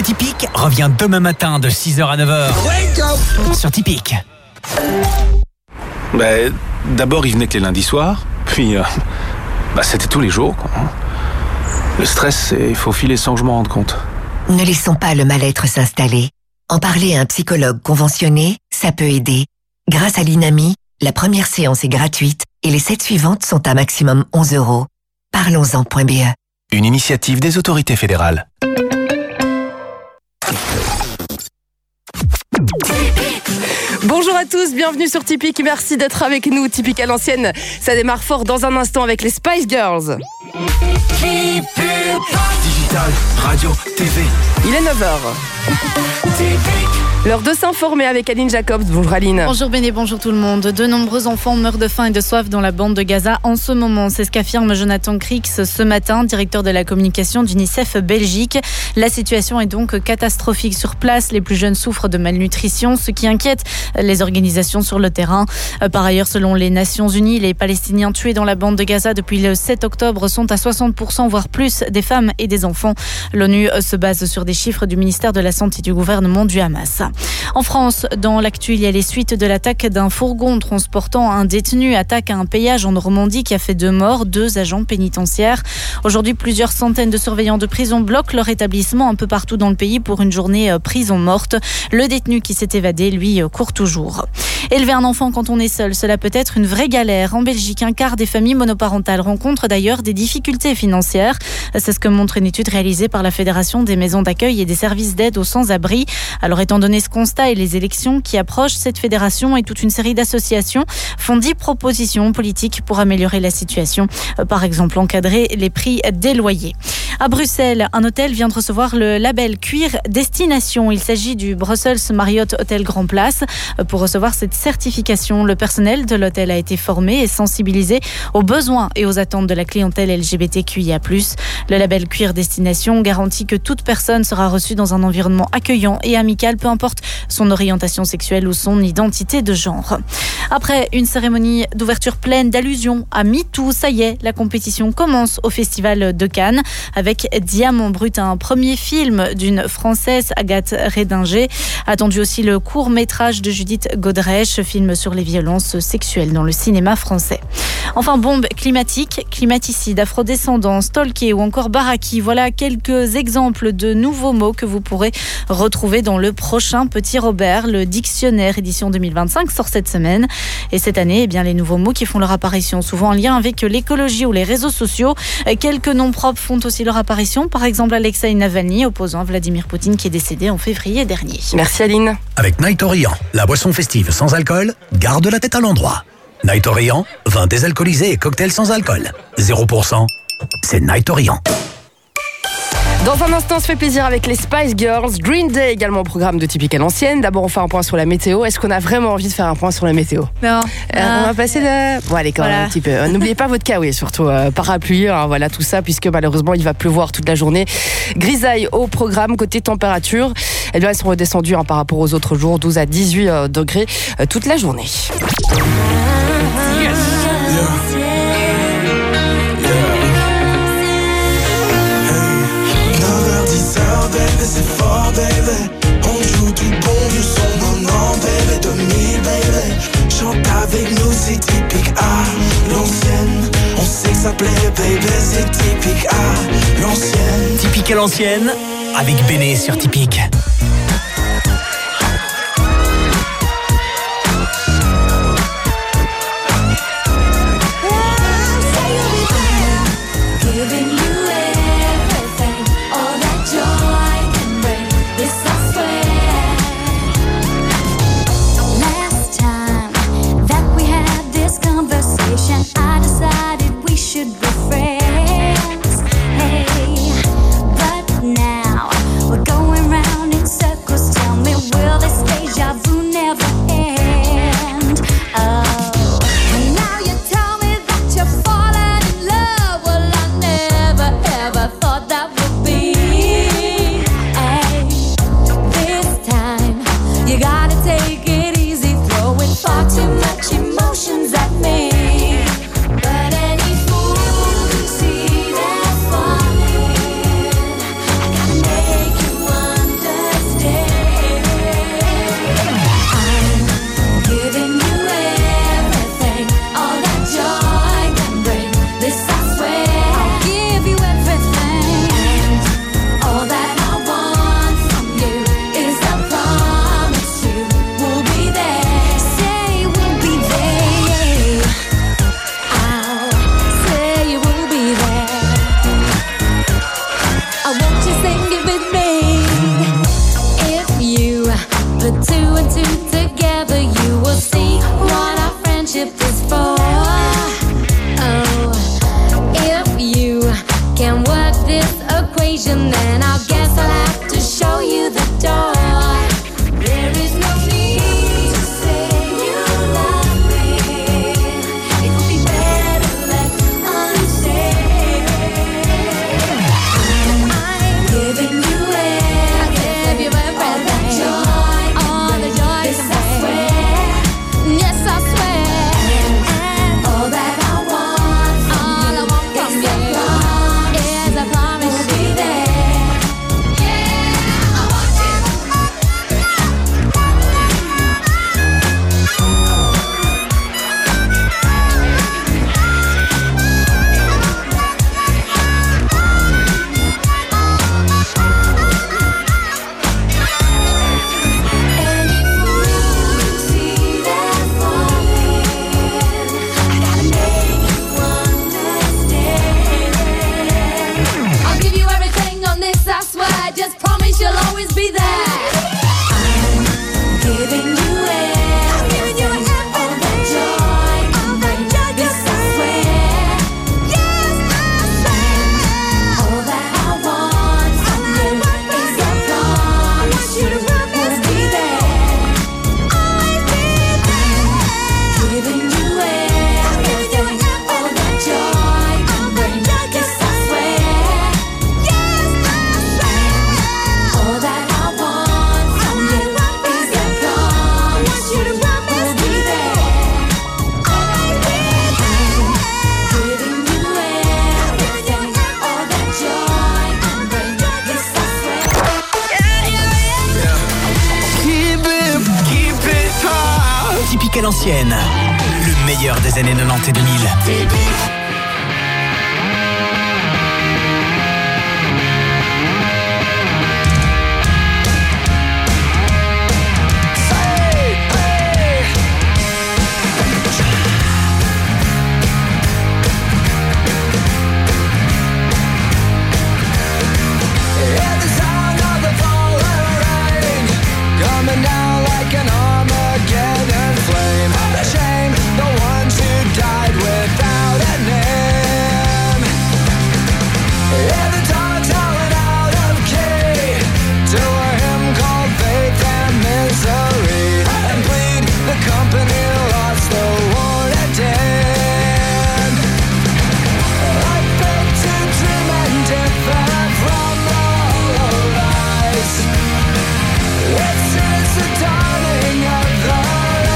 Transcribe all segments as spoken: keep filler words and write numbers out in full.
de Tipeee revient demain matin de six heures à neuf heures. Wake up sur Tipeee. Bah, d'abord, il venait que les lundis soirs, puis euh, bah, c'était tous les jours, quoi. Le stress, il faut filer sans que je m'en rende compte. Ne laissons pas le mal-être s'installer. En parler à un psychologue conventionné, ça peut aider. Grâce à l'Inami, la première séance est gratuite et les sept suivantes sont à maximum onze euros. Parlons-en point B E. Une initiative des autorités fédérales. Bonjour à tous, bienvenue sur Tipeee, merci d'être avec nous. Tipeee à l'ancienne, ça démarre fort dans un instant avec les Spice Girls. Digital, radio, T V. Il est neuf heures. L'heure de s'informer avec Aline Jacobs. Bonjour Aline. Bonjour Béné, bonjour tout le monde. De nombreux enfants meurent de faim et de soif dans la bande de Gaza en ce moment. C'est ce qu'affirme Jonathan Crix ce matin, directeur de la communication d'UNICEF Belgique. La situation est donc catastrophique sur place. Les plus jeunes souffrent de malnutrition, ce qui inquiète les organisations sur le terrain. Par ailleurs, selon les Nations Unies, les Palestiniens tués dans la bande de Gaza depuis le sept octobre sont à soixante pour cent, voire plus, des femmes et des enfants. L'ONU se base sur des chiffres du ministère de la Santé du gouvernement du Hamas. En France, dans l'actu, il y a les suites de l'attaque d'un fourgon transportant un détenu. Attaque à un péage en Normandie qui a fait deux morts, deux agents pénitentiaires. Aujourd'hui, plusieurs centaines de surveillants de prison bloquent leur établissement un peu partout dans le pays pour une journée prison morte. Le détenu qui s'est évadé, lui, court toujours. Élever un enfant quand on est seul, cela peut être une vraie galère. En Belgique, un quart des familles monoparentales rencontrent d'ailleurs des difficultés financières. C'est ce que montre une étude réalisée par la Fédération des maisons d'accueil et des services d'aide aux sans-abri. Alors, étant donné ce constat et les élections qui approchent, cette fédération et toute une série d'associations font dix propositions politiques pour améliorer la situation. Par exemple, encadrer les prix des loyers. À Bruxelles, un hôtel vient de recevoir le label Cuir Destination. Il s'agit du Brussels Marriott Hotel Grand Place. Pour recevoir cette certification, le personnel de l'hôtel a été formé et sensibilisé aux besoins et aux attentes de la clientèle L G B T Q I A plus. Le label Cuir Destination garantit que toute personne sera reçue dans un environnement accueillant et amical, peu importe son orientation sexuelle ou son identité de genre. Après une cérémonie d'ouverture pleine d'allusions à MeToo, ça y est, la compétition commence au Festival de Cannes avec Diamant Brut, un premier film d'une Française, Agathe Rédinger. Attendu aussi le court-métrage de Judith Godrèche, film sur les violences sexuelles dans le cinéma français. Enfin, bombe climatique, climaticide, afrodescendance, stalké ou encore baraki. Voilà quelques exemples de nouveaux mots que vous pourrez retrouver dans le prochain Petit Robert. Le dictionnaire édition deux mille vingt-cinq sort cette semaine. Et cette année, eh bien, les nouveaux mots qui font leur apparition, souvent en lien avec l'écologie ou les réseaux sociaux. Quelques noms propres font aussi leur apparition. Par exemple, Alexei Navalny, opposant à Vladimir Poutine, qui est décédé en février dernier. Merci Aline. Avec Night Orient, la boisson festive sans alcool, garde la tête à l'endroit. Night Orient, vin désalcoolisé et cocktail sans alcool. zéro pour cent, c'est Night Orient. Dans un instant, on se fait plaisir avec les Spice Girls. Green Day également au programme de Tipeee à l'ancienne. D'abord, on fait un point sur la météo. Est-ce qu'on a vraiment envie de faire un point sur la météo ? Non. Euh, on va passer de... Bon, allez, quand Voilà. même un petit peu. Euh, N'oubliez pas votre kawaii, surtout euh, parapluie, hein, voilà tout ça, puisque malheureusement, il va pleuvoir toute la journée. Grisaille au programme. Côté température, eh bien, elles sont redescendues hein, par rapport aux autres jours, douze à dix-huit euh, degrés euh, toute la journée. C'est fort, baby. On joue du bon vieux son, non, non, baby. deux mille, baby. Chante avec nous, c'est typique à l'ancienne. On sait que ça plaît, baby. C'est typique à l'ancienne. Tipeee à l'ancienne, avec Béné sur Tipeee. I decided we should be friends. Hey, but now we're going round in circles. Tell me, will this deja vu never end? Oh, and now you tell me that you're falling in love. Well, I never ever thought that would be. Hey, this time you gotta take it easy, throwing far too much emotions at me. One and two together, you will see what our friendship is for. Oh, if you can work this equation, then I guess I'll have to show you the door. There is no need to say you love me. It would be better left unsaid. I'm giving you it. I give you everything. All the joy, all the joy. Yes, I swear. Yes, I swear. And all that I want, all I want from you is a promise to be there. Yeah, I want you. And if you see that falling, I gotta make you understand. I'll give you everything on this, I swear. Just promise you'll always be there. I'm giving you it. I'm giving you everything. All the joy, all the joy. Yes, I swear. Yes, I swear. All that I want from you is a promise you will always be there. Always be there. Giving you it. I'm giving you all the joy, all the joy. Yes, I swear. Yes, I swear. All that I want from you is a promise you will always be there. Always be there. Giving you everything, all that joy, all the joy. Yes, I swear. Keep it, keep it hard. Typique à l'ancienne. Le meilleur des années quatre-vingt-dix et deux mille. Coming down like an Armageddon flame. The shame, the ones who died without a name. Yeah, the dogs howling out of key to a hymn called Faith and Misery. And bleed, the company lost the war at end. I built to dream and differ from the hollow lies. It's since the dawning of the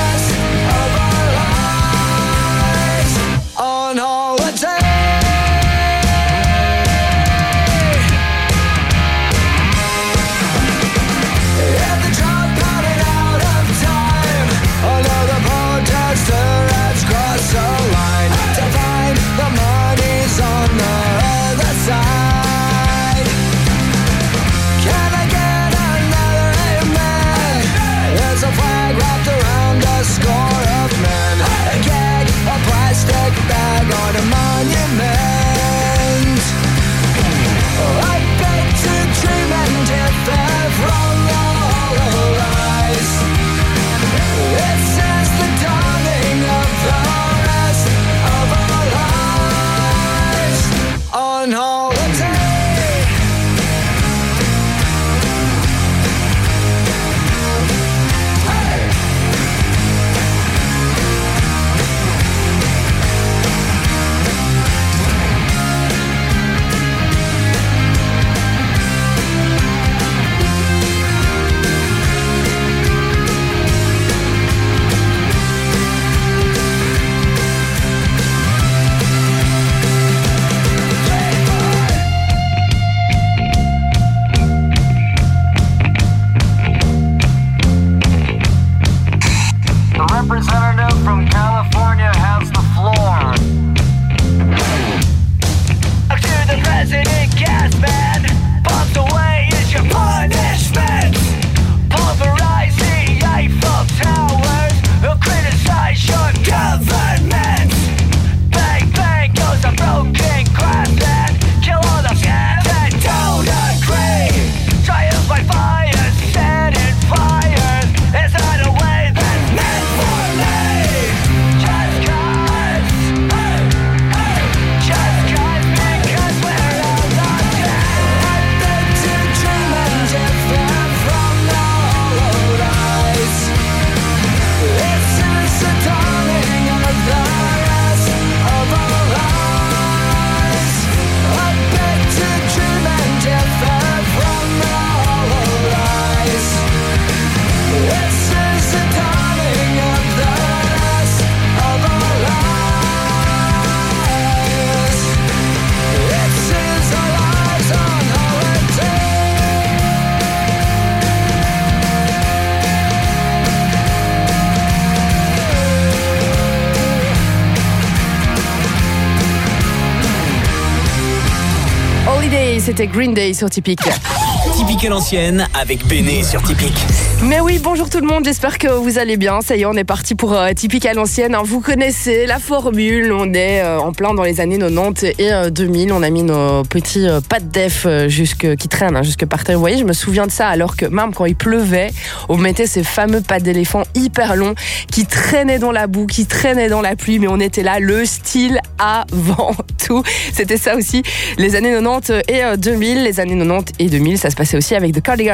c'était Green Day sur Typique. Typique à l'ancienne avec Béné sur Typique. Mais oui, bonjour tout le monde, j'espère que vous allez bien. Ça y est, on est parti pour euh, Typique à l'ancienne. Vous connaissez la formule, on est euh, en plein dans les années quatre-vingt-dix et euh, deux mille. On a mis nos petits euh, pas de def euh, jusque, qui traînent hein, jusque par terre. Vous voyez, je me souviens de ça alors que même quand il pleuvait, on mettait ces fameux pas d'éléphant hyper longs qui traînaient dans la boue, qui traînaient dans la pluie, mais on était là, le style avant tout. C'était ça aussi, les années quatre-vingt-dix et euh, deux mille. Les années quatre-vingt-dix et deux mille, ça se passait aussi avec The Cardigans.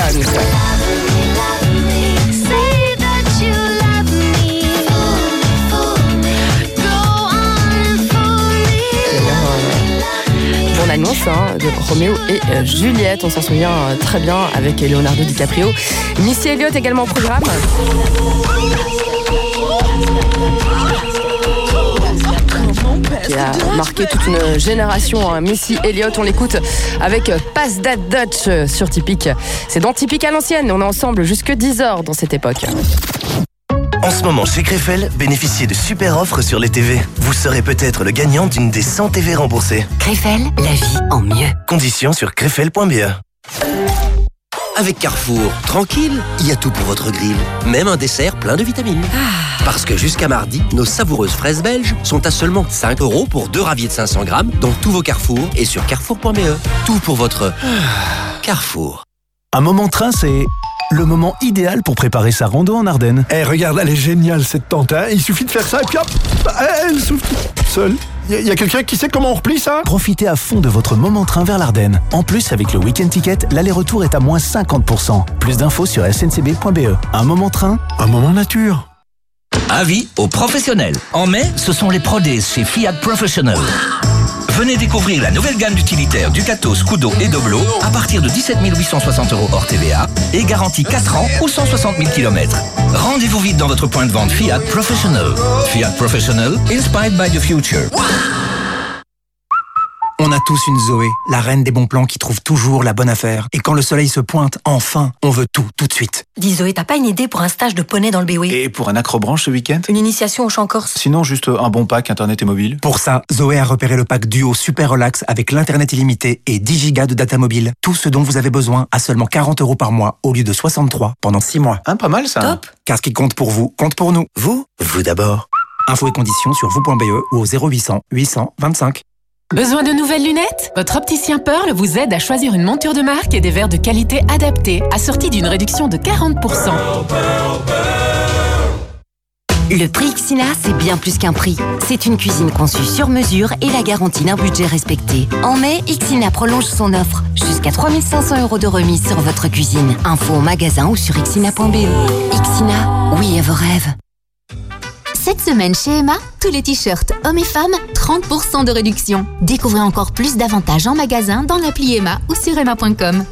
Bonne annonce hein, de Roméo et euh, Juliette, on s'en souvient euh, très bien avec Leonardo DiCaprio. Missy Elliott également au programme. Qui a marqué toute une génération, hein. Missy Elliott, on l'écoute avec Pass That Dutch sur Typique. C'est dans Typique à l'ancienne, on est ensemble jusque dix heures dans cette époque. En ce moment, chez Krefel, bénéficiez de super offres sur les T V. Vous serez peut-être le gagnant d'une des cent T V remboursées. Krefel, la vie en mieux. Conditions sur krefel point b e. Avec Carrefour, tranquille, il y a tout pour votre grill. Même un dessert plein de vitamines. Ah. Parce que jusqu'à mardi, nos savoureuses fraises belges sont à seulement cinq euros pour deux raviers de cinq cents grammes dans tous vos Carrefour et sur carrefour point b e. Tout pour votre ah. Carrefour. Un moment train, c'est le moment idéal pour préparer sa rando en Ardennes. Eh, hey, regarde, elle est géniale cette tente. Hein. Il suffit de faire ça et puis hop, elle souffle toute seule. Il y a quelqu'un qui sait comment on replie ça? Profitez à fond de votre moment train vers l'Ardenne. En plus, avec le Week-end Ticket, l'aller-retour est à moins cinquante pour cent. Plus d'infos sur s n c b point b e. Un moment train, un moment nature. Avis aux professionnels. En mai, ce sont les Pro Days chez Fiat Professional. Venez découvrir la nouvelle gamme d'utilitaires Ducato, Scudo et Doblo à partir de dix-sept mille huit cent soixante euros hors T V A et garantie quatre ans ou cent soixante mille kilomètres. Rendez-vous vite dans votre point de vente Fiat Professional. Fiat Professional, inspired by the future. On a tous une Zoé, la reine des bons plans qui trouve toujours la bonne affaire. Et quand le soleil se pointe, enfin, on veut tout, tout de suite. Dis Zoé, t'as pas une idée pour un stage de poney dans le B O E? Et pour un acrobranche ce week-end? Une initiation au chant corse? Sinon, juste un bon pack internet et mobile. Pour ça, Zoé a repéré le pack duo super relax avec l'internet illimité et dix gigas de data mobile. Tout ce dont vous avez besoin à seulement quarante euros par mois au lieu de soixante-trois pendant six mois. Hein, pas mal ça. Top. Car ce qui compte pour vous, compte pour nous. Vous, vous d'abord. Infos et conditions sur vous point b e ou au zéro huit cents huit cents vingt-cinq. Besoin de nouvelles lunettes? Votre opticien Pearl vous aide à choisir une monture de marque et des verres de qualité adaptés, assortis d'une réduction de quarante pour cent. Le prix Ixina, c'est bien plus qu'un prix. C'est une cuisine conçue sur mesure et la garantie d'un budget respecté. En mai, Ixina prolonge son offre. Jusqu'à trois mille cinq cents euros de remise sur votre cuisine. Info au magasin ou sur ixina point b e. Ixina, oui à vos rêves. Cette semaine chez Emma, tous les t-shirts hommes et femmes, trente pour cent de réduction. Découvrez encore plus d'avantages en magasin dans l'appli Emma ou sur emma point com.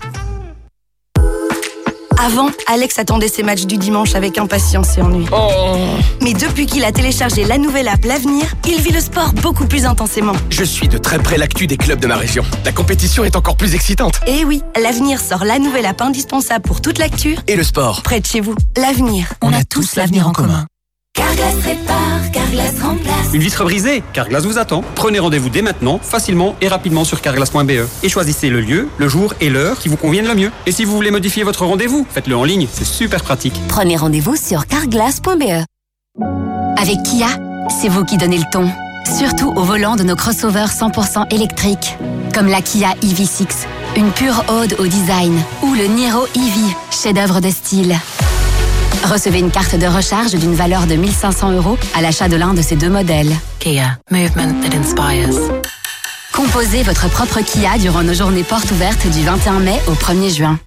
Avant, Alex attendait ses matchs du dimanche avec impatience et ennui. Oh. Mais depuis qu'il a téléchargé la nouvelle app L'Avenir, il vit le sport beaucoup plus intensément. Je suis de très près l'actu des clubs de ma région. La compétition est encore plus excitante. Et oui, L'Avenir sort la nouvelle app indispensable pour toute l'actu et le sport. Près de chez vous, L'Avenir. On, On a, a tous l'avenir en commun. Carglass répare, Carglass remplace. Une vitre brisée, Carglass vous attend. Prenez rendez-vous dès maintenant, facilement et rapidement sur carglass point b e et choisissez le lieu, le jour et l'heure qui vous conviennent le mieux. Et si vous voulez modifier votre rendez-vous, faites-le en ligne, c'est super pratique. Prenez rendez-vous sur carglass point b e. Avec Kia, c'est vous qui donnez le ton. Surtout au volant de nos crossovers cent pour cent électriques. Comme la Kia E V six, une pure ode au design. Ou le Niro E V, chef-d'œuvre de style. Recevez une carte de recharge d'une valeur de mille cinq cents euros à l'achat de l'un de ces deux modèles. Kia, movement that inspires. Composez votre propre Kia durant nos journées portes ouvertes du vingt et un mai au premier juin.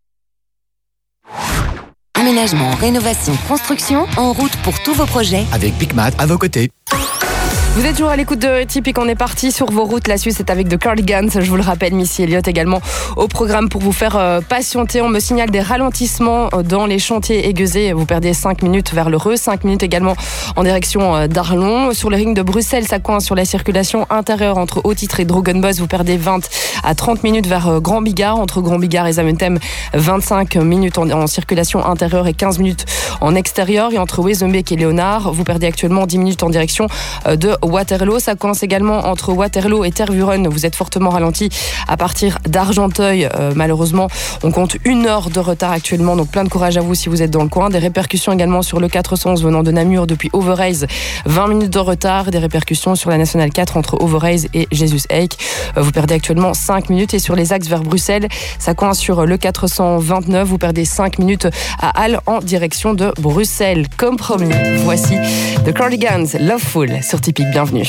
Aménagement, rénovation, construction, en route pour tous vos projets. Avec Big Mat à vos côtés. Vous êtes toujours à l'écoute de Typique, on est parti sur vos routes. La suite, c'est avec The Cardigans. Je vous le rappelle, Missy Elliott également au programme pour vous faire euh, patienter. On me signale des ralentissements dans les chantiers aiguisés. Vous perdez cinq minutes vers le Reux, cinq minutes également en direction euh, d'Arlon. Sur le ring de Bruxelles, ça coince sur la circulation intérieure entre Haut-Titre et Drogenbos. Vous perdez vingt à trente minutes vers euh, Grand Bigard. Entre Grand Bigard et Zaventem, vingt-cinq minutes en, en circulation intérieure et quinze minutes en extérieur. Et entre Wezenbeek et Léonard, vous perdez actuellement dix minutes en direction euh, de Waterloo. Ça coince également entre Waterloo et Tervuren. Vous êtes fortement ralenti à partir d'Argenteuil. Euh, malheureusement, on compte une heure de retard actuellement, donc plein de courage à vous si vous êtes dans le coin. Des répercussions également sur le quatre cent onze venant de Namur depuis Overijse, vingt minutes de retard. Des répercussions sur la nationale quatre entre Overijse et Jesus Eik. Euh, vous perdez actuellement cinq minutes, et sur les axes vers Bruxelles, ça coince sur le quatre cent vingt-neuf. Vous perdez cinq minutes à Halle en direction de Bruxelles. Comme promis, voici The Cardigans, Loveful sur Typique. Bienvenue.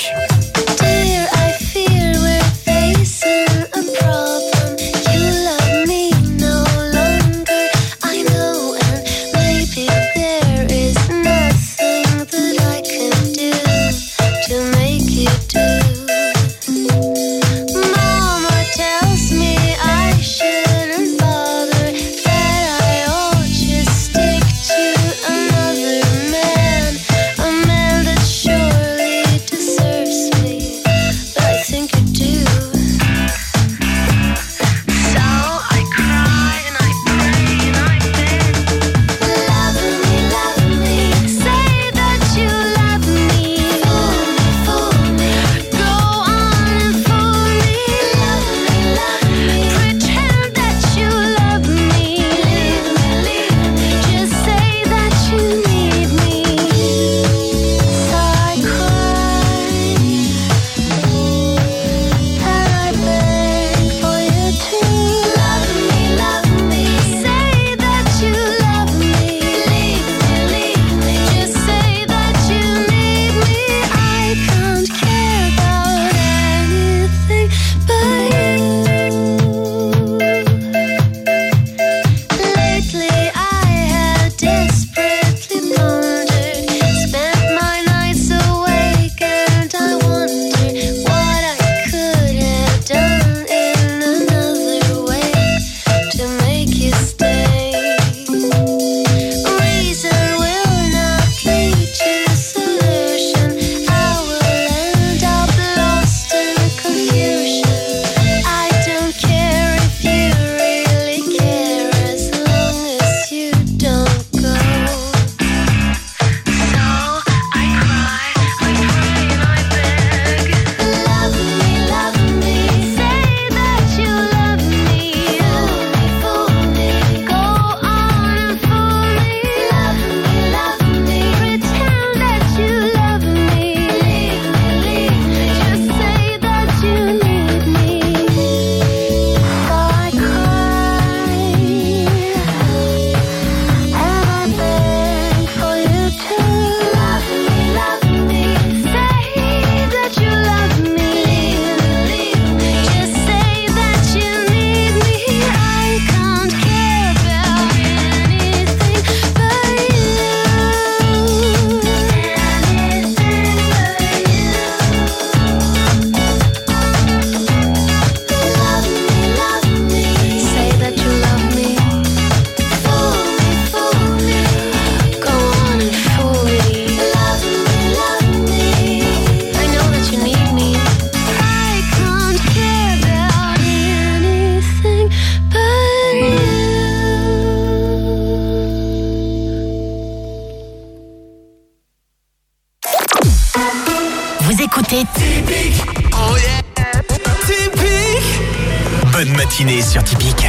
écoutez Typique. Oh yeah. Typique. Bonne matinée sur Typique.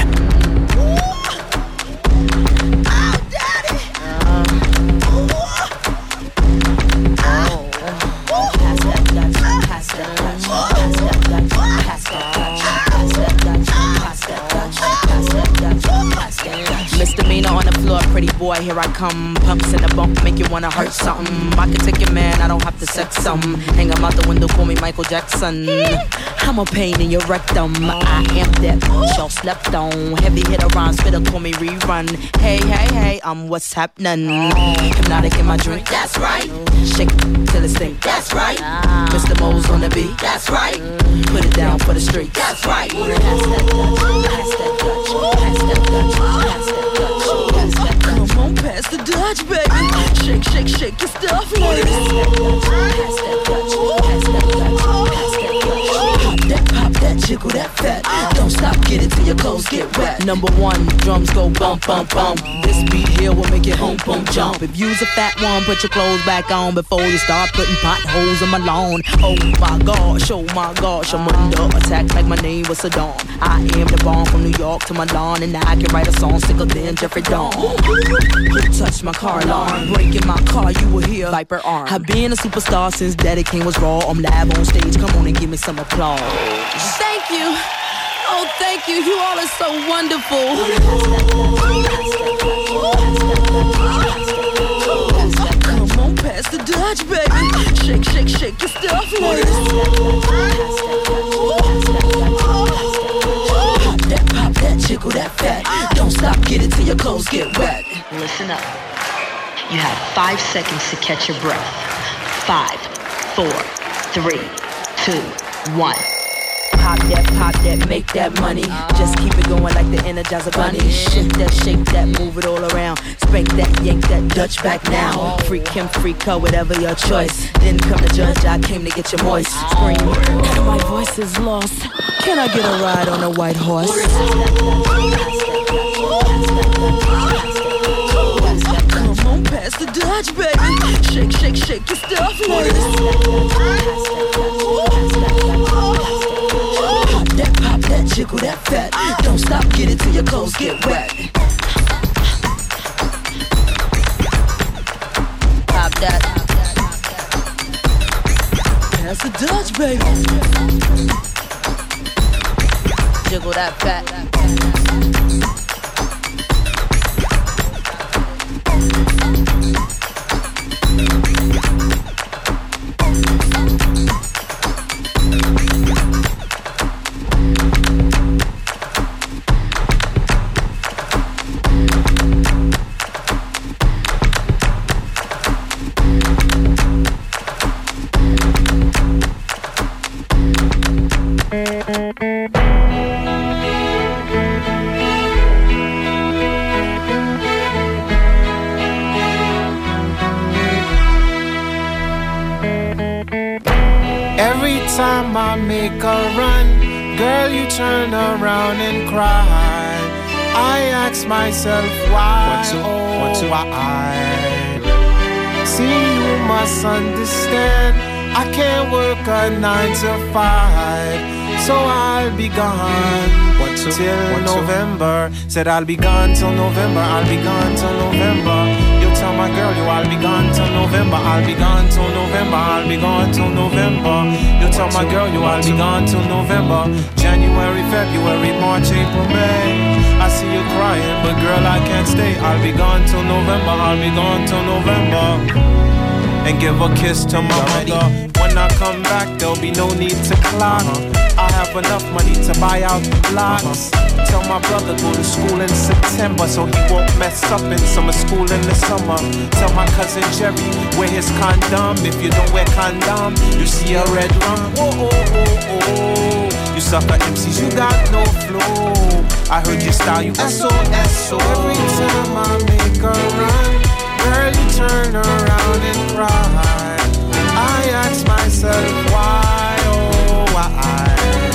Misdemeanor on the floor, pretty boy, here I come. Pumps in the bump, make you wanna hurt something. I can take your man, I don't have to sex some. Hang him out the window, call me Michael Jackson. I'm a pain in your rectum. I am that y'all slept on. Heavy hitter rhymes, spitter, call me rerun. Hey, hey, hey, I'm what's happening. Hypnotic in my drink, that's right. Shake till it's stink, that's right. Mister Mo's on the beat, that's right. Put it down for the street, that's right. Pass that Dutch, pass that Dutch, pass that Dutch, pass that Dutch. Come on, pass the Dutch, baby. Shake, shake, shake your stuff, ladies. Pass that Dutch, pass that Dutch, pass that Dutch, pass that Dutch. Pop that, pop that, jiggle that fat. Don't stop, get it till your clothes get wet. Number one, drums go bump, bump, bump. This beat here will make it home, boom, jump. If you's a fat one, put your clothes back on before you start putting potholes in my lawn. Oh my gosh, oh my gosh, I'm under attack like my name was Saddam. I am the bomb from New York to Milan, and I can write a song sicker than Jeffrey Dawn. Who touched my car alarm? Breaking my car, you will hear Viper arm. I've been a superstar since Daddy King was raw. I'm live on stage, come on and give me some applause. Thank you. Oh, thank you. You all are so wonderful. Come on, pass the Dutch, baby. Shake, shake, shake your stuff, ladies. Pop that, pop that, jiggle that fat. Don't stop, get it till your clothes get wet. Listen up. You have five seconds to catch your breath. Five, four, three, two, one. Pop that, pop that, make that money. Just keep it going like the Energizer Bunny. Shake that, shake that, move it all around. Spank that, yank that, Dutch back now. Freak him, freak her, whatever your choice. Then come to judge, I came to get you moist. Scream, my voice is lost. Can I get a ride on a white horse? Come on, pass the Dutch, baby. Shake, shake, shake your stuff, ladies. That pop, that jiggle, that fat. Don't stop, get it till your clothes get wet. Pop that. Pass the Dutch, baby. Jiggle that fat. Every time I make a run, girl, you turn around and cry. I ask myself why, one, two, oh one, two. Why? See, you must understand, I can't work a nine to five, so I'll be gone one, two, till one, November. Two. Said I'll be gone till November, I'll be gone till November. You tell my girl, you I'll be gone till November, I'll be gone till November, I'll be gone till November. You tell my girl, you I'll be gone till November. January, February, March, April, May. I see you crying, but girl, I can't stay. I'll be gone till November, I'll be gone till November. And give a kiss to my mother. When I come back, there'll be no need to clock. uh-huh. I have enough money to buy out the blocks. uh-huh. Tell my brother go to school in September, so he won't mess up in summer school in the summer. Tell my cousin Jerry, wear his condom. If you don't wear condom, you see a red rum. Oh, oh, oh, oh. You sucker M Cs, you got no flow. I heard your style, you S O S O. Every time I make a run, girl, you turn around and cry. I ask myself why, oh why?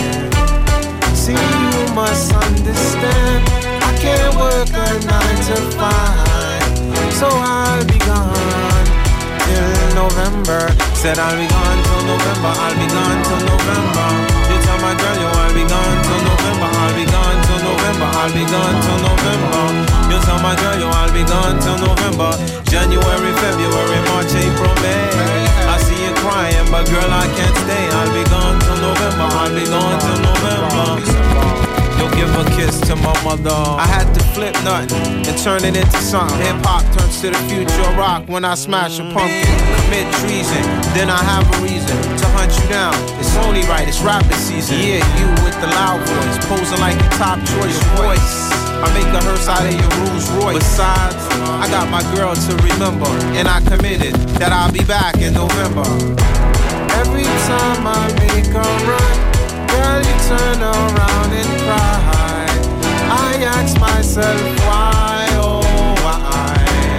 See, you must understand, I can't work a nine to five, so I'll be gone till November. Said I'll be gone till November, I'll be gone till November. You tell my girl, yo, I'll be gone till November, I'll be gone till November, I'll be gone till November. You tell my girl, yo, I'll be gone till November. January, February, March, April, May. I see you crying, but girl, I can't stay. I'll be gone till November, I'll be gone till November. You'll give a kiss to my mother. I had to flip nothing and turn it into something. Hip-hop turns to the future of rock when I smash a pumpkin. Commit treason, then I have a reason to hunt you down. It's only right, it's rapping season. Yeah, you with the loud voice, posing like your top choice voice. I make a hearse out of your Rolls Royce. Besides, I got my girl to remember, and I committed that I'll be back in November. Every time I make a run, girl, you turn around and cry. I ask myself why, oh why?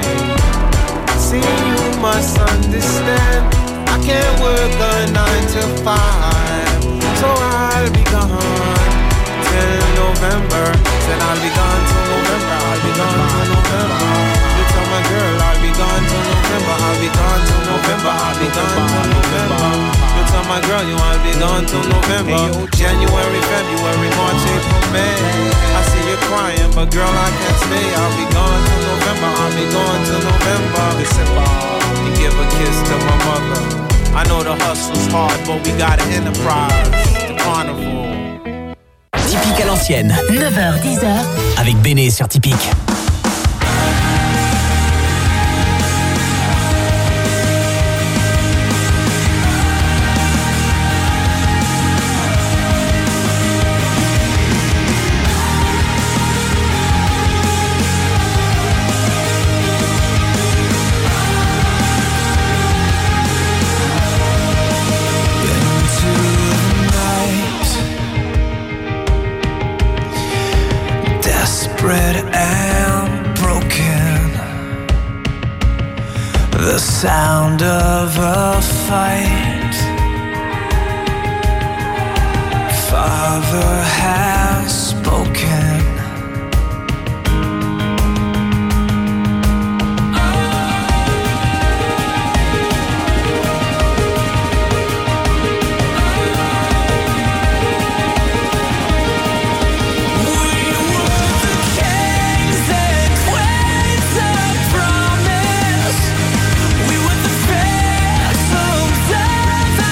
See, you must understand, I can't work a nine to five, so I I'll be gone till November. Said I'll be gone till November. I'll be gone till November. You tell my girl I'll be gone till November. I'll be gone till November. I'll be gone till November. You tell my girl you I'll be gone till November. January, February, March, April, May. I see you crying, but girl I can't stay. I'll be gone till November. I'll be gone till November. December. You give a kiss to my mother. I know the hustle's hard, but we got an enterprise. The carnival. Typique à l'ancienne. neuf heures dix heures. Avec Béné sur Typique. And broken, the sound of a fight. Father has spoken.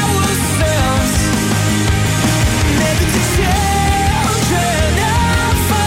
Children of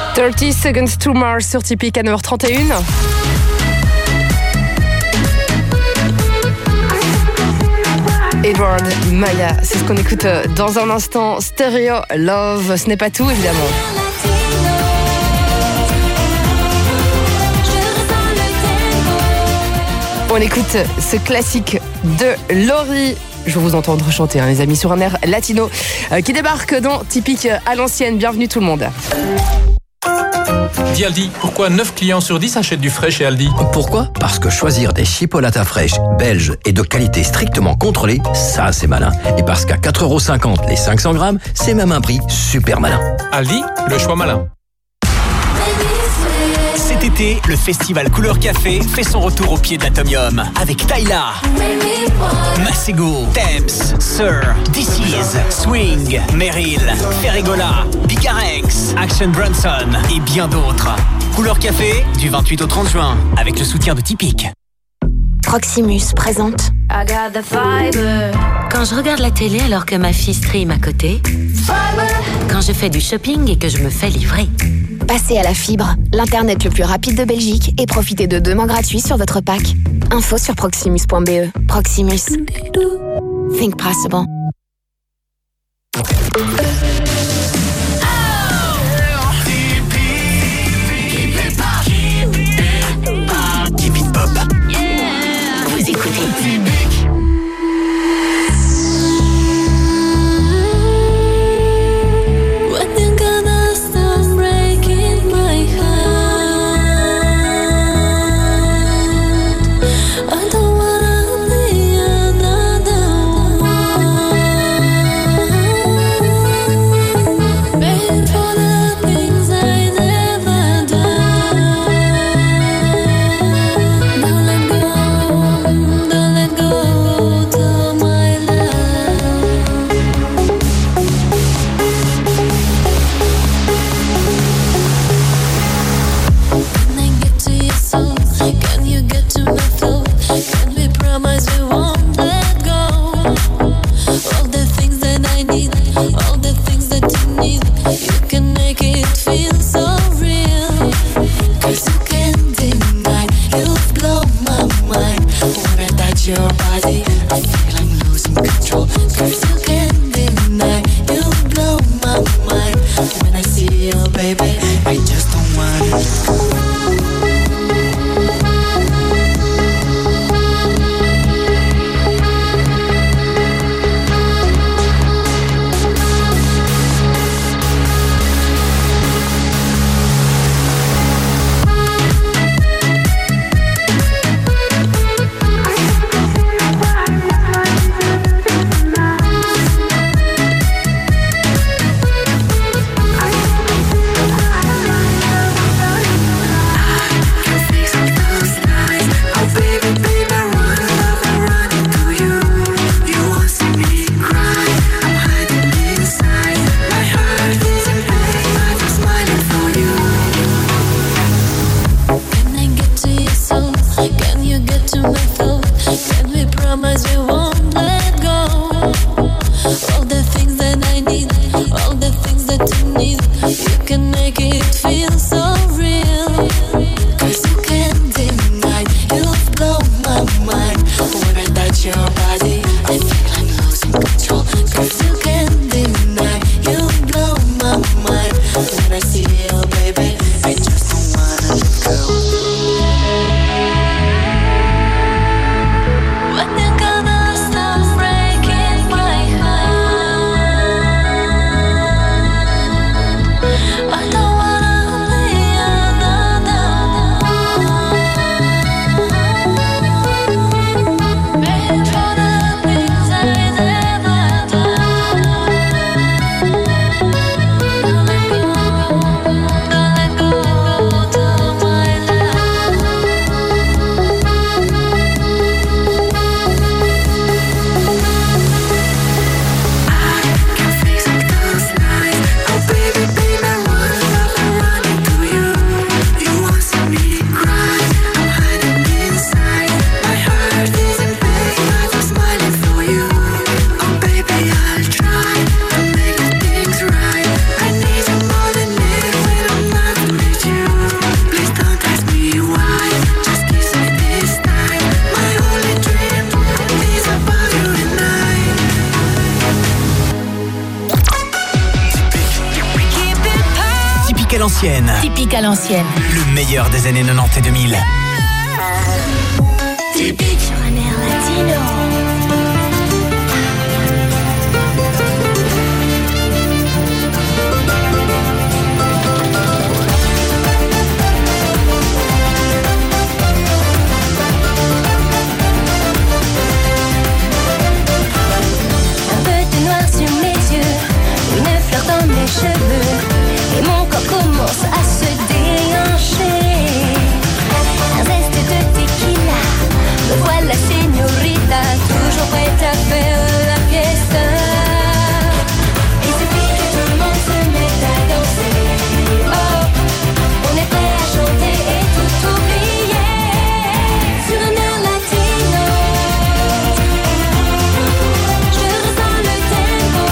thirty Seconds to Mars sur Typique à neuf heures trente et une. Edward Maya, c'est ce qu'on écoute dans un instant. Stereo Love, ce n'est pas tout évidemment. On écoute ce classique de Laurie. Je vais vous entendre chanter, hein, les amis, sur un air latino euh, qui débarque dans Typique à l'ancienne. Bienvenue tout le monde. Dis Aldi, pourquoi neuf clients sur dix achètent du frais chez Aldi? Pourquoi? Parce que choisir des chipolatas fraîches, belges et de qualité strictement contrôlée, ça c'est malin. Et parce qu'à quatre euros cinquante les cinq cents grammes, c'est même un prix super malin. Aldi, le choix malin. Cet été, le festival Couleur Café fait son retour au pied de l'Atomium avec Tyla, Masego, Thames, Sir, This Is, Swing, Meryl, Ferregola, Picarex, Action Bronson et bien d'autres. Couleur Café du vingt-huit au trente juin avec le soutien de Typique. Proximus présente. Quand je regarde la télé alors que ma fille stream à côté. Quand je fais du shopping et que je me fais livrer. Passez à la fibre, l'internet le plus rapide de Belgique et profitez de deux mois gratuits sur votre pack. Info sur proximus point b e. Proximus. Think possible. Keep it pop. Vous écoutez Typique à l'ancienne. Typique à l'ancienne. Le meilleur des années quatre-vingt-dix et deux mille. Typique sur un air latino. Dans mes cheveux et mon corps commence à se déhancher. Un zeste de tequila, me voilà señorita, toujours prête à faire la fiesta. Il suffit que tout le monde se mette à danser. Oh, on est prêt à chanter et tout oublier sur un air latino. Je ressens le tempo.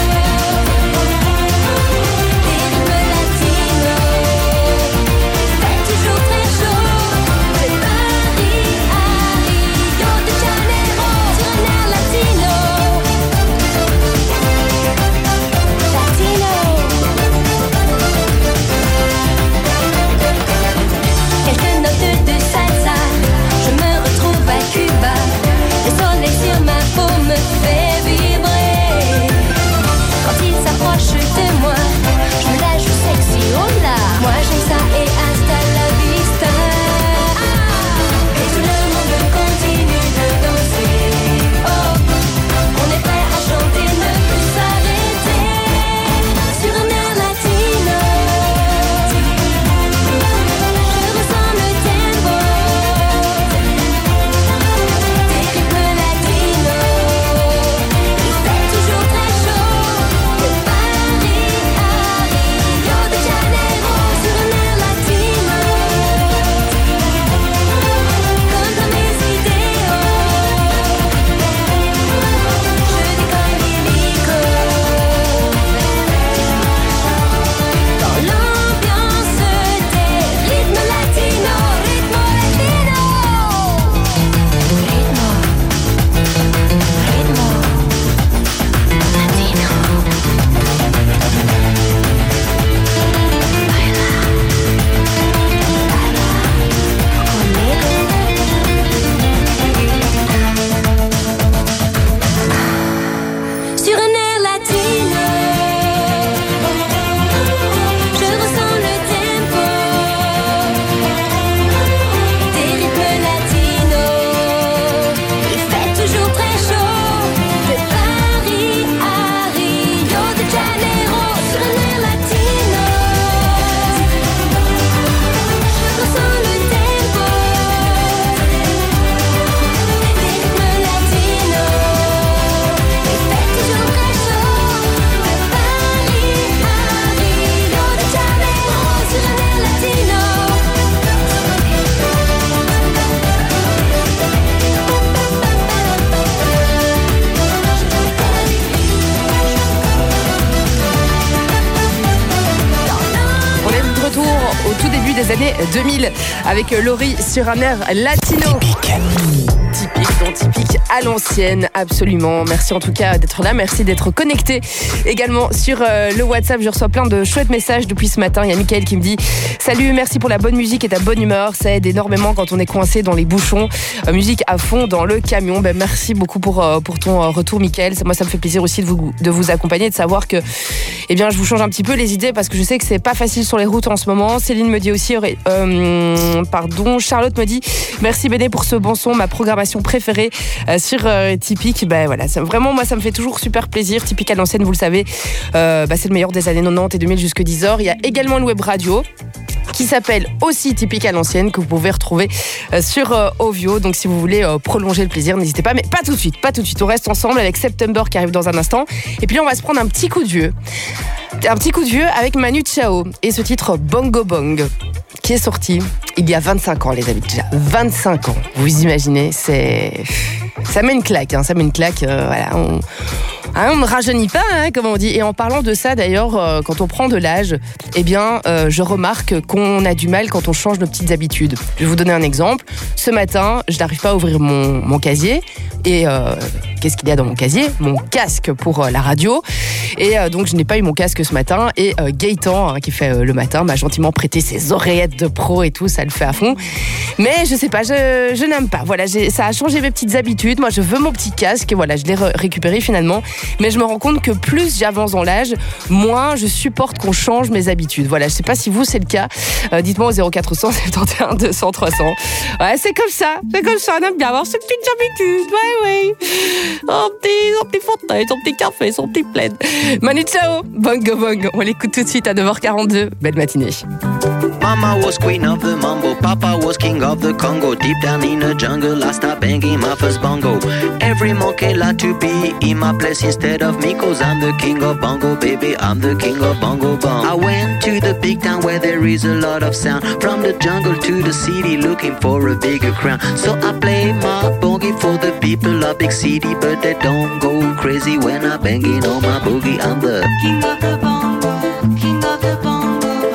des années deux mille avec Laurie sur un air latino. Typique. Typique, donc typique à l'ancienne, absolument. Merci en tout cas d'être là, merci d'être connecté. Également sur euh, le WhatsApp, je reçois plein de chouettes messages depuis ce matin. Il y a Mickaël qui me dit « Salut, merci pour la bonne musique et ta bonne humeur. Ça aide énormément quand on est coincé dans les bouchons. Euh, musique à fond dans le camion. » Ben, merci beaucoup pour, euh, pour ton euh, retour, Mickaël. Moi, ça me fait plaisir aussi de vous, de vous accompagner, de savoir que eh bien, je vous change un petit peu les idées parce que je sais que c'est pas facile sur les routes en ce moment. Céline me dit aussi, euh, pardon, Charlotte me dit « Merci Béné pour ce bon son, ma programmation préférée euh, sur euh, Typique. » Ben voilà, ça, vraiment, moi, ça me fait toujours super plaisir. Typique à l'ancienne, vous le savez, euh, bah, c'est le meilleur des années quatre-vingt-dix et deux mille jusque dix heures. Il y a également le web radio qui s'appelle aussi Typique à l'ancienne, que vous pouvez retrouver euh, sur euh, Ovio. Donc si vous voulez euh, prolonger le plaisir, n'hésitez pas, mais pas tout de suite, pas tout de suite. On reste ensemble avec September qui arrive dans un instant. Et puis là, on va se prendre un petit coup de vieux. Un petit coup de vieux avec Manu Chao et ce titre Bongo Bong qui est sorti il y a vingt-cinq ans, les amis. Déjà vingt-cinq ans, vous imaginez, c'est... ça met une claque, hein, ça met une claque, euh, voilà, on... Hein, on ne rajeunit pas, hein, comme on dit. Et en parlant de ça, d'ailleurs, euh, quand on prend de l'âge, eh bien, euh, je remarque qu'on a du mal quand on change nos petites habitudes. Je vais vous donner un exemple. Ce matin, je n'arrive pas à ouvrir mon, mon casier. Et euh, qu'est-ce qu'il y a dans mon casier ? Mon casque pour euh, la radio. Et euh, donc je n'ai pas eu mon casque ce matin. Et euh, Gaëtan, hein, qui fait euh, le matin, m'a gentiment prêté ses oreillettes de pro et tout, ça le fait à fond. Mais je sais pas, je, je n'aime pas. Voilà, j'ai, ça a changé mes petites habitudes. Moi, je veux mon petit casque et voilà, je l'ai re- récupéré finalement. Mais je me rends compte que plus j'avance dans l'âge, moins je supporte qu'on change mes habitudes. Voilà, je sais pas si vous c'est le cas. Euh, dites-moi au zéro quatre cent soixante et un deux cents trois cents. Ouais, c'est comme ça, c'est comme ça. On aime bien avoir ses petites habitudes. Ouais, ouais. Son petit, son petit fauteuil, son petit café, son petit plaid. Manu Chao, Bongo Bongo. On l'écoute tout de suite à neuf heures quarante-deux. Belle matinée. Mama was queen of the mambo, Papa was king of the Congo. Deep down in the jungle, I start banging my first bongo. Every monkey like to be in my place instead of me, cause I'm the king of bongo, baby, I'm the king of bongo bong. I went to the big town where there is a lot of sound, from the jungle to the city looking for a bigger crown. So I play my boogie for the people of big city, but they don't go crazy when I'm banging on my boogie. I'm the king of the bongo, king of the bongo.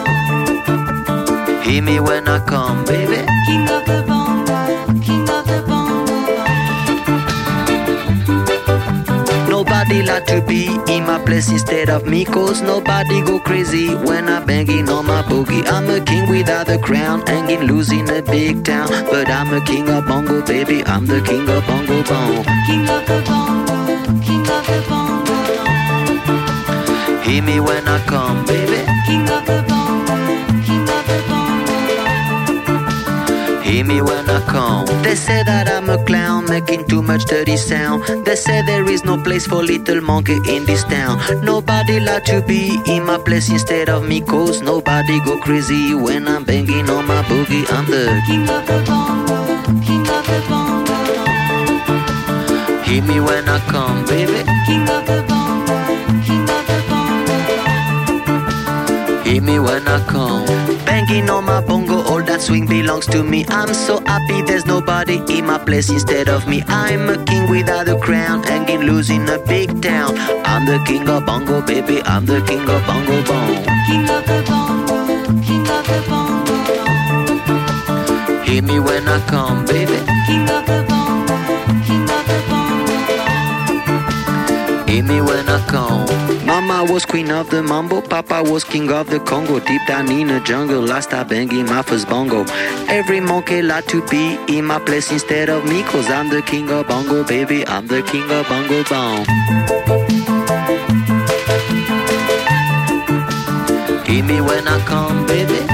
Hear me when I come, baby. King of the bongo, king of the bongo. Nobody like to be in my place instead of me, cause nobody go crazy when I'm banging on my boogie. I'm a king without a crown, hanging loose in a big town, but I'm a king of bongo, baby, I'm the king of bongo bong. King of the bongo, king of the bongo. Hear me when I come, baby. King of the bongo, king of the bongo. Hear me when I come. They say that I'm a clown making too much dirty sound. They say there is no place for little monkey in this town. Nobody like to be in my place instead of me, cause nobody go crazy when I'm banging on my boogie. I'm the king of the bongo, king of the bongo. Hear me when I come, baby. King of the bongo, king of the bongo. Hear me when I come. Banging on my bongo, all that swing belongs to me. I'm so happy there's nobody in my place instead of me. I'm a king without a crown, hanging loose in a big town. I'm the king of bongo, baby, I'm the king of bongo bong. King of the bongo, king of the bongo. Hear me when I come, baby. King of the bongo, king of the bongo. Hear me when I come. Mama was queen of the mambo, Papa was king of the Congo. Deep down in the jungle, I start banging my first bongo. Every monkey like to be in my place instead of me, cause I'm the king of bongo, baby, I'm the king of bongo bong. Hear me when I come, baby.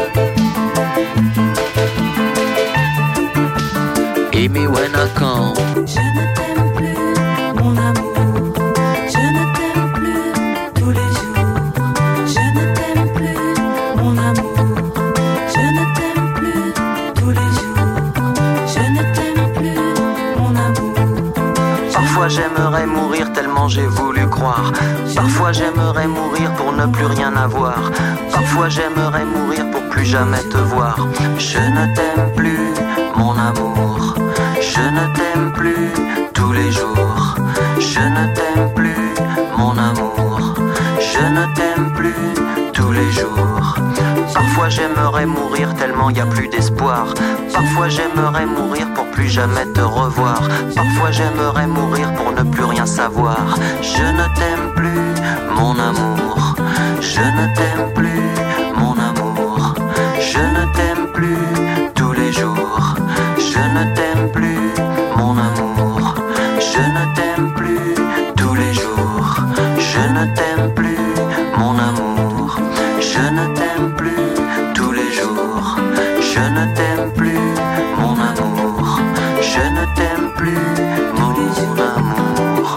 Hear me when I come. Je ne t'aime plus, mon amour. Je ne t'aime plus tous les jours. Je ne t'aime plus, mon amour. Je ne t'aime plus tous les jours. Je ne t'aime plus, mon amour. Parfois j'aimerais mourir tellement j'ai voulu croire. Parfois j'aimerais mourir pour ne plus rien avoir. Parfois j'aimerais mourir pour plus jamais te voir. Je ne t'aime plus, mon amour. Je ne t'aime plus tous les jours. Je ne t'aime plus, mon amour. Je ne t'aime plus tous les jours. Parfois j'aimerais mourir tellement y a plus d'espoir. Parfois j'aimerais mourir pour plus jamais te revoir. Parfois j'aimerais mourir pour ne plus rien savoir. Je ne t'aime plus, mon amour. Je ne t'aime plus, mon amour. Je ne t'aime plus tous les jours. Je ne t'aime plus, mon amour. Je ne t'aime plus tous les jours. Je ne t'aime plus, mon amour. Je ne t'aime plus tous les jours. Je ne t'aime plus, mon amour. Je ne t'aime plus, mon amour.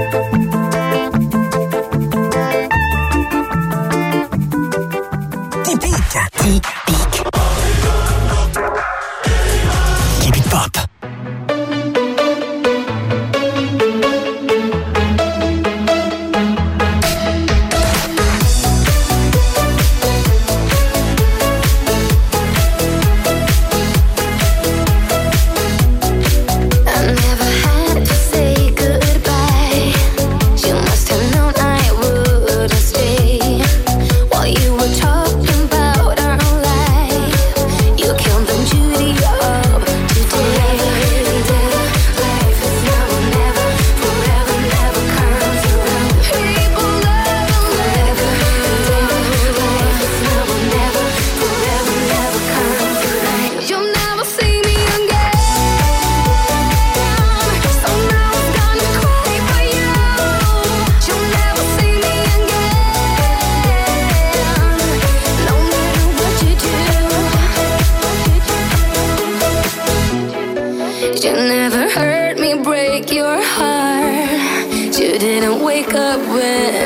Typique, typique. Keep it pop. While you were talking about our lives.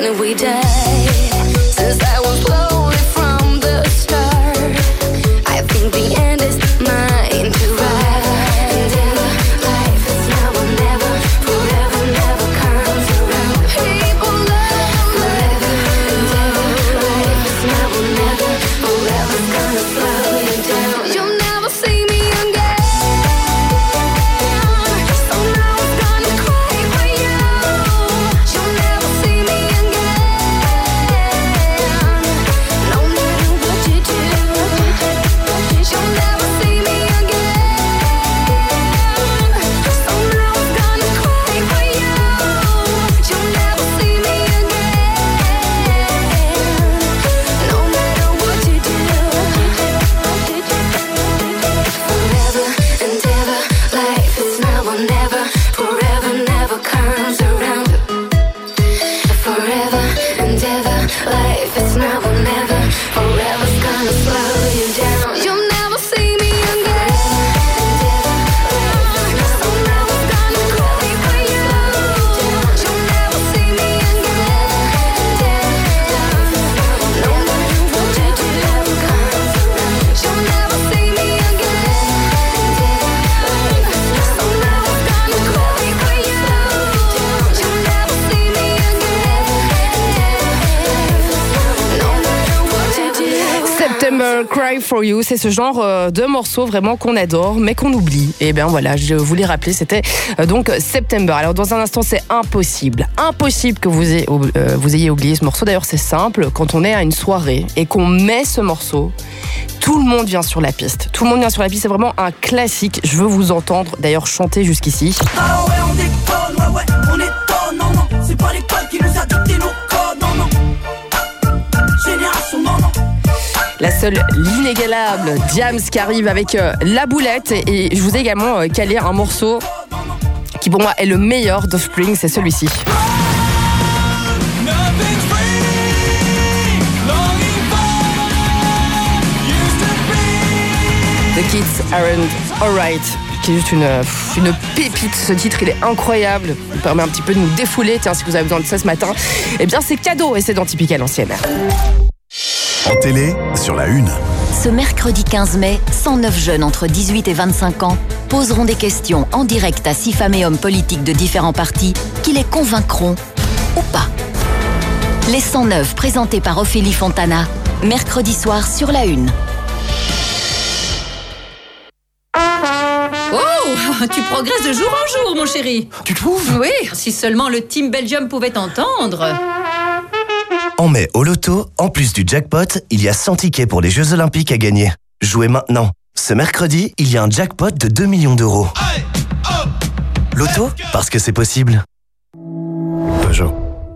And if we die, since I was lonely from the start, I think the end is mine to ride. And if life is now or never, forever never comes around. People love forever and ever. Life is now or never, forever's gonna slow you down. You'll never see me again. So now I'm gonna cry for you. You'll never see me again. No matter what you do, you'll never see me again. So now I'm gonna cry for you. You'll never see me again. No matter what you do. Forever and ever, life is now or never. Forever never comes around. Forever and ever, life is now or never. Forever's gonna slow you down. You'll never see me again. So now I'm gonna cry for you. You'll never see me again. No matter what you do, you'll never see me again. So now I'm gonna cry for you. You'll never see me again. No matter what you do. September Cry for You, c'est ce genre euh, de morceau vraiment qu'on adore mais qu'on oublie. Et bien voilà, je voulais rappeler, c'était euh, donc September. Alors dans un instant, c'est impossible, impossible que vous ayez, euh, vous ayez oublié ce morceau. D'ailleurs, c'est simple, quand on est à une soirée et qu'on met ce morceau, tout le monde vient sur la piste. Tout le monde vient sur la piste, c'est vraiment un classique. Je veux vous entendre d'ailleurs chanter jusqu'ici. Ah ouais, on déconne, ouais, ouais, on étonne, non, non. C'est pas l'école qui nous a dicté nos codes, non, non. Génération, non, non. La seule, l'inégalable Diams qui arrive avec euh, la boulette. Et, et je vous ai également euh, calé un morceau qui pour moi est le meilleur d'Offspring, c'est celui-ci. The Kids Aren't Alright, qui est juste une, une pépite. Ce titre, il est incroyable. Il permet un petit peu de nous défouler. Tiens, si vous avez besoin de ça ce matin, eh bien c'est cadeau et c'est dans Typique à l'ancienne. En télé, sur la une. Ce mercredi quinze mai, cent neuf jeunes entre dix-huit et vingt-cinq ans poseront des questions en direct à six femmes et hommes politiques de différents partis qui les convaincront ou pas. Les cent neuf, présentés par Ophélie Fontana, mercredi soir sur la une. Oh, tu progresses de jour en jour, mon chéri. Tu trouves? Oui, si seulement le Team Belgium pouvait t'entendre. En mai, au loto, en plus du jackpot, il y a cent tickets pour les Jeux Olympiques à gagner. Jouez maintenant. Ce mercredi, il y a un jackpot de deux millions d'euros. Loto, parce que c'est possible. Peugeot.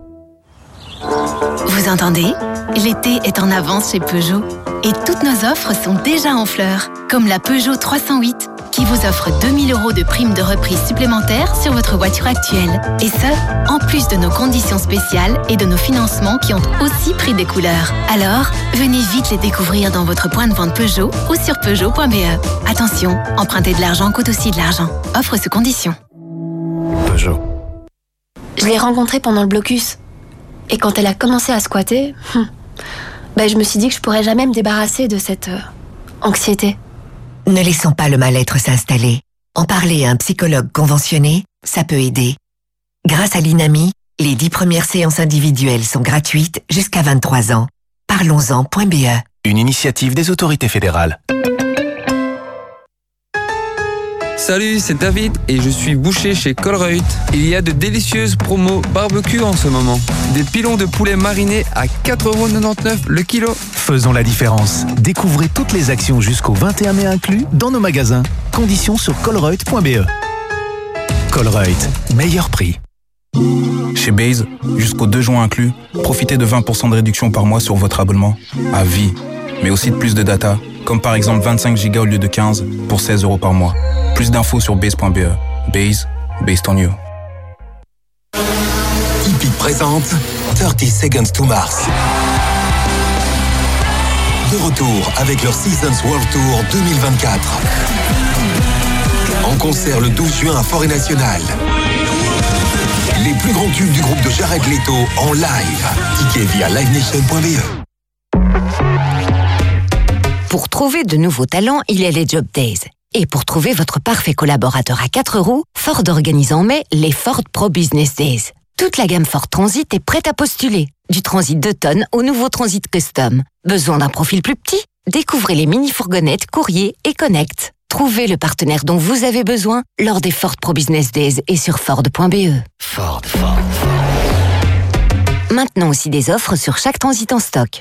Vous entendez? L'été est en avance chez Peugeot. Et toutes nos offres sont déjà en fleurs. Comme la Peugeot trois cent huit, qui vous offre deux mille euros de prime de reprise supplémentaire sur votre voiture actuelle. Et ce, en plus de nos conditions spéciales et de nos financements qui ont aussi pris des couleurs. Alors, venez vite les découvrir dans votre point de vente Peugeot ou sur Peugeot point B E. Attention, emprunter de l'argent coûte aussi de l'argent. Offre sous conditions. Peugeot. Je l'ai rencontrée pendant le blocus. Et quand elle a commencé à squatter, hum, ben je me suis dit que je pourrais jamais me débarrasser de cette euh, anxiété. Ne laissons pas le mal-être s'installer. En parler à un psychologue conventionné, ça peut aider. Grâce à l'INAMI, les dix premières séances individuelles sont gratuites jusqu'à vingt-trois ans. Parlons-en point B E. Une initiative des autorités fédérales. Salut, c'est David et je suis boucher chez Colruyt. Il y a de délicieuses promos barbecue en ce moment. Des pilons de poulet marinés à quatre euros quatre-vingt-dix-neuf le kilo. Faisons la différence. Découvrez toutes les actions jusqu'au vingt et un mai inclus dans nos magasins. Conditions sur colruyt point B E. Colruyt, meilleur prix. Chez Base, jusqu'au deux juin inclus, profitez de vingt pour cent de réduction par mois sur votre abonnement. À vie, mais aussi de plus de data, comme par exemple vingt-cinq gigas au lieu de quinze pour seize euros par mois. Plus d'infos sur base point B E. Base, based on you. Typique présente thirty seconds to Mars. De retour avec leur Seasons World Tour deux mille vingt-quatre. En concert le douze juin à Forêt Nationale. les plus grands tubes du groupe de Jared Leto en live. Tickets via live nation point b e. Pour trouver de nouveaux talents, il y a les Job Days. Et pour trouver votre parfait collaborateur à quatre roues, Ford organise en mai les Ford Pro Business Days. Toute la gamme Ford Transit est prête à postuler. Du Transit deux tonnes au nouveau Transit Custom. Besoin d'un profil plus petit? Découvrez les mini-fourgonnettes, courrier et Connect. Trouvez le partenaire dont vous avez besoin lors des Ford Pro Business Days et sur Ford point b e. Ford, Ford, Ford. Maintenant aussi des offres sur chaque Transit en stock.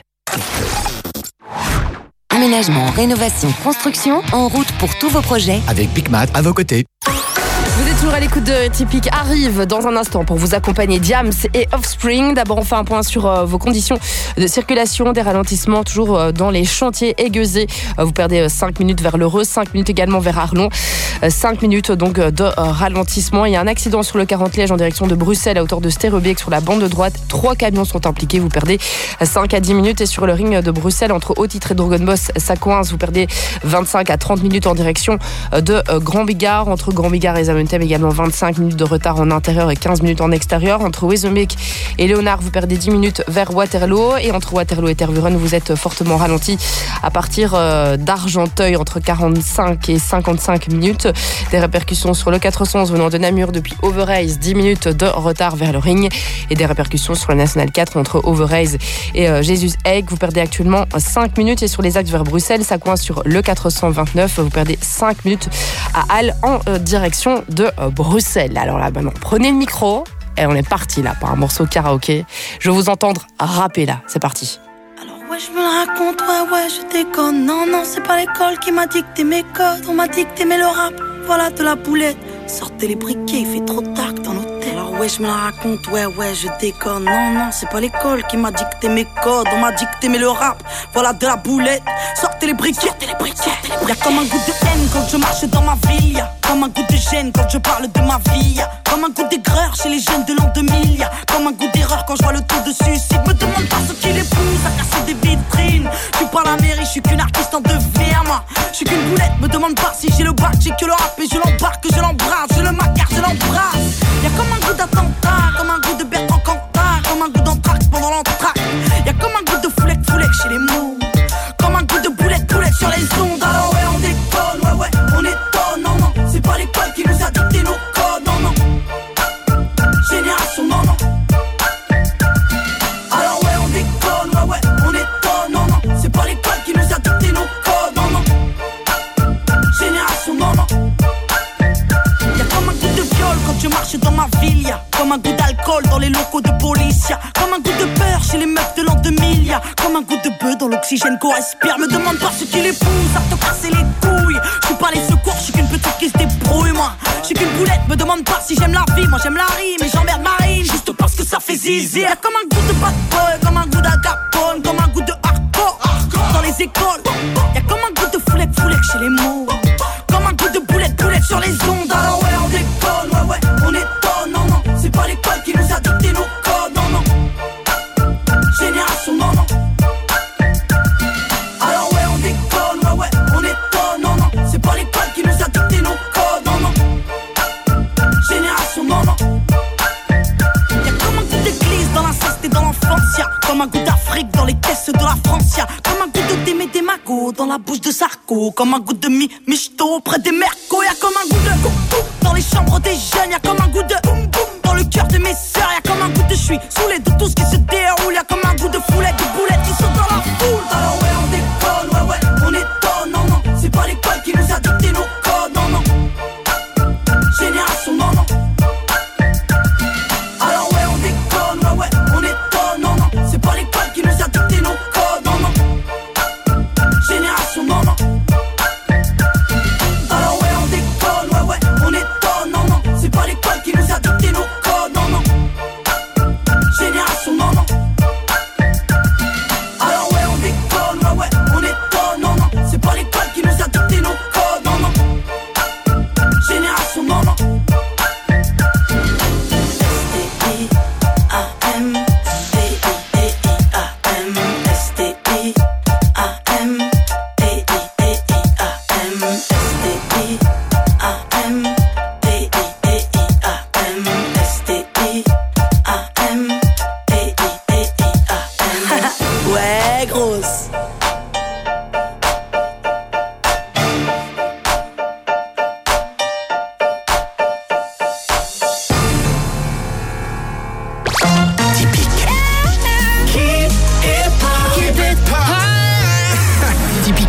Aménagement, rénovation, construction, en route pour tous vos projets. Avec Picmat à vos côtés. Vous êtes toujours à l'écoute de Typique, arrive dans un instant pour vous accompagner Diams et Offspring. D'abord, on fait un point sur euh, vos conditions de circulation, des ralentissements toujours euh, dans les chantiers aiguisés. Euh, vous perdez euh, cinq minutes vers l'Heureux, cinq minutes également vers Arlon, euh, cinq minutes donc euh, de euh, ralentissement. Il y a un accident sur le quarante Liège en direction de Bruxelles à hauteur de Stérebeek sur la bande de droite. Trois camions sont impliqués, vous perdez cinq à dix minutes. Et sur le ring de Bruxelles entre Haut-Titre et Drogenbos, ça coince, vous perdez vingt-cinq à trente minutes en direction de euh, Grand Bigard. Entre Grand Bigard et Zaventem également vingt-cinq minutes de retard en intérieur et quinze minutes en extérieur. Entre Wezemeck et Léonard, vous perdez dix minutes vers Waterloo. Et entre Waterloo et Tervuren, vous êtes fortement ralenti à partir d'Argenteuil entre quarante-cinq et cinquante-cinq minutes. Des répercussions sur le quatre cent onze venant de Namur depuis Overijse, dix minutes de retard vers le ring. Et des répercussions sur la Nationale quatre entre Overijse et euh, Jesus-Egg. Vous perdez actuellement cinq minutes. Et sur les axes vers Bruxelles, ça coince sur le quatre cent vingt-neuf. Vous perdez cinq minutes à Halle en euh, direction de euh, Bruxelles. Alors là, maintenant, prenez le micro et on est parti là pour un morceau karaoké. Je veux vous entendre rapper là. C'est parti. Ouais, je me la raconte, ouais, ouais, je déconne. Non, non, c'est pas l'école qui m'a dicté mes codes. On m'a dicté mais le rap, voilà de la boulette. Sortez les briquets, il fait trop tard dans l'hôtel. Alors ouais, je me la raconte, ouais, ouais, je déconne. Non, non, c'est pas l'école qui m'a dicté mes codes. On m'a dicté mais le rap, voilà de la boulette. Sortez les briquets, sortez les briquets. Y'a comme un goût de haine quand je marche dans ma ville. Y'a comme un goût de gêne quand je parle de ma vie. Y'a comme un goût d'aigreur chez les jeunes de l'an deux mille. Y'a comme un goût d'erreur quand je vois le taux de suicide. Me demande pas ce qu'il épouse à casser des vitrines. Je suis pas la mairie, je suis qu'une artiste en devenir, moi. Je suis qu'une boulette, me demande pas si j'ai le bac. J'ai que le rap et je l'embarque, je l'embrasse. Je le macar, je l'embrasse. Y'a comme un goût d'attentat, comme un goût de Bertrand Cantat, comme un goût d'anthrax pendant l'entracte. Y'a comme un goût de foulec, foulec chez les mots. Comme un goût de boulette, boulette sur les ondes. Alors ouais, on déconne, ouais, ouais, on étonne, non, non. C'est pas l'école qui nous a dicté nos codes, non, non. Génération, non, non. Alors ouais, on déconne, ouais, ouais, on étonne, non, non. C'est pas l'école qui nous a dicté nos codes, non, non. Génération, non, non. Quand je marche dans ma ville, y'a comme un goût d'alcool dans les locaux de police. Y'a comme un goût de peur chez les meufs de l'an deux mille. Y'a comme un goût de bœuf dans l'oxygène qu'on respire. Me demande pas ce qui les pousse à te casser les couilles. Je suis pas les secours, je suis qu'une petite qui se débrouille, moi. Je suis qu'une boulette, me demande pas si j'aime la vie. Moi j'aime la rime et j'emmerde Marine juste parce que ça fait zizi. Y'a comme un goût de bad boy, comme un goût d'Al comme un goût de hardcore dans les écoles. Y'a comme un goût de foulec, foulec chez les mots. Comme un goût de boulette, boulette sur les ondes. Alors ouais, on déconne, ouais, ouais, on étonne, non, non. C'est pas l'école qui nous a dicté nos codes, non, non. Génération, non, non. Alors ouais, on déconne, ouais, ouais, on étonne, non, non. C'est pas l'école qui nous a dicté nos codes, non, non. Génération, non, non. Y'a comme un goût d'église dans l'inceste et dans l'enfance. Y'a comme un goût d'Afrique dans les caisses de la France. Y'a comme un goût de Démé des Magots dans la bouche de Sarko. Comme un goût de mi michto près des mercos. Y'a comme un goût de boum boum dans les chambres des jeunes. Y'a comme un goût de boum boum dans le cœur de mes sœurs. Y'a comme un goût de j'suis saoulé de tout ce qui se déroule. Y'a comme un goût de foulette, de boulettes qui sont dans la foule. Alors ouais, on déconne, ouais, ouais, on étonne, non, non. C'est pas l'école qui nous a dicté nos codes, non, non. Génération, non, non. Alors ouais, on déconne, ouais, ouais, on étonne, non, non. C'est pas l'école qui nous a dicté nos codes, non, non. Génération, non, non. Alors ouais, on déconne, ouais, ouais, on étonne, non, non. C'est pas l'école qui nous a dicté nos codes, non, non. Génération, non, non.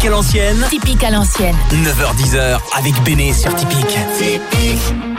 à l'ancienne. Typique à l'ancienne. neuf heures dix avec Béné sur Typique. Typique.